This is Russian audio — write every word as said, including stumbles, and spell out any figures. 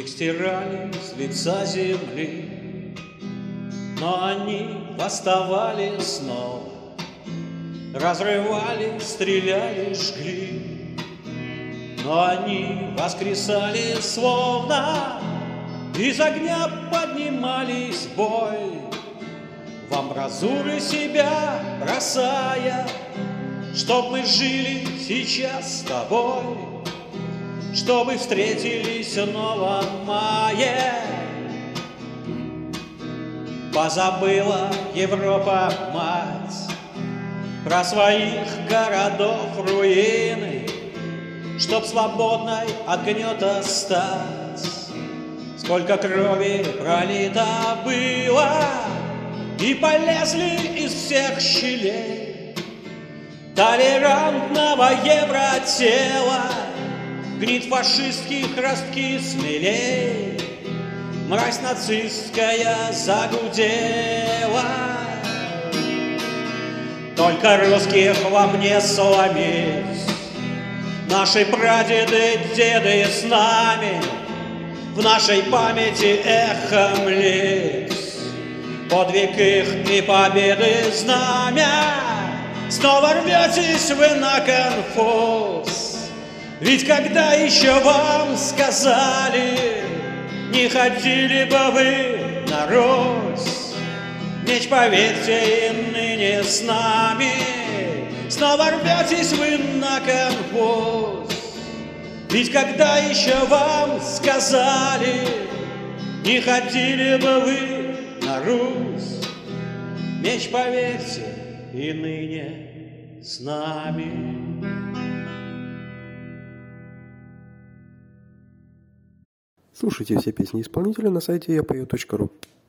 Их стирали с лица земли, но они восставали снова, разрывали, стреляли, жгли. Но они воскресали словно, из огня поднимались в бой, в амбразуры себя бросая, чтоб мы жили сейчас с тобой, чтобы встретились в новом мае. Позабыла Европа, мать, про своих городов руины, чтоб свободной от гнета стать. Сколько крови пролито было, и полезли из всех щелей толерантного евротела, гнит фашистских ростки смелей. Мразь нацистская загудела. Только русских во мне сломить, наши прадеды, деды с нами, в нашей памяти эхом лить подвиг их и победы знамя. Снова рветесь вы на конфуз, ведь когда еще вам сказали, не ходили бы вы на Русь. Меч, поверьте, и ныне с нами. Снова рветесь вы на конфуз, ведь когда еще вам сказали, не ходили бы вы на Русь. Меч, поверьте, и ныне с нами. Слушайте все песни исполнителя на сайте я пою точка ру.